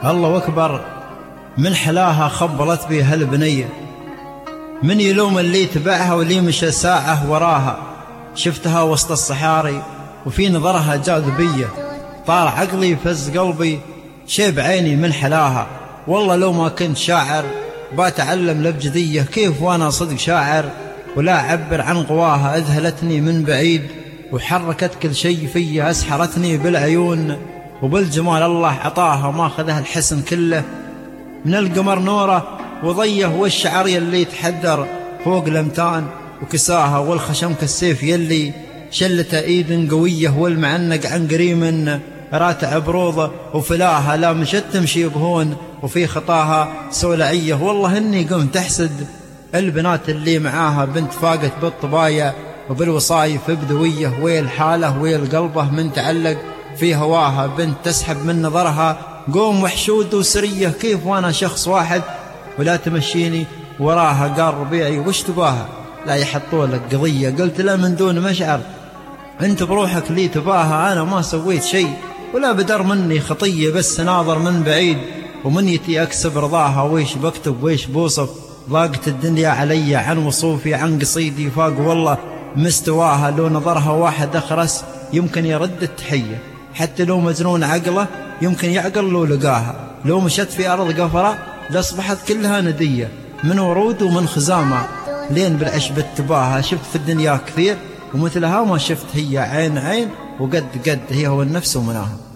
الله أكبر من حلاها خبلت بي هالبنية، من يلوم اللي تبعها واللي مشى ساعة وراها. شفتها وسط الصحاري وفي نظرها جاذبية، طار عقلي فز قلبي شي بعيني من حلاها. والله لو ما كنت شاعر باتعلم لبجدية، كيف وانا صدق شاعر ولا أعبر عن قواها. أذهلتني من بعيد وحركت كل شي فيا، أسحرتني بالعيون وبالجمال الله عطاها. ما خذها الحسن كله من القمر نوره وضيه، والشعر يلي يتحدر فوق الأمتان وكساها، والخشم كالسيف يلي شلته ايد قوية، والمعنق عن قريم راتع بروضه وفلاها. لا مشت تمشي بهون وفي خطاها سولعية. والله اني قمت احسد البنات اللي معاها، بنت فاقت بالطبايا وبالوصايف بدوية، ويل حاله ويل قلبه من تعلق في هواها. بنت تسحب من نظرها قوم وحشود وسرية، كيف وانا شخص واحد ولا تمشيني وراها. قال ربيعي وش تباها؟ لا يحطوا لك قضية. قلت لا من دون مشعر انت بروحك لي تباها، انا ما سويت شيء ولا بدر مني خطية، بس ناظر من بعيد ومنيتي اكسب رضاها. ويش بكتب ويش بوصف، ضاقت الدنيا علي عن وصوفي عن قصيدي. فاق والله مستواها، لو نظرها واحد اخرس يمكن يرد التحية، حتى لو مجنون عقله يمكن يعقل لو لقاها. لو مشت في أرض قفرة لأصبحت كلها ندية، من ورود ومن خزامة لين بالعشب تباها. شفت في الدنيا كثير ومثلها ما شفت، هي عين عين وقد قد، هي هو النفس ومناها.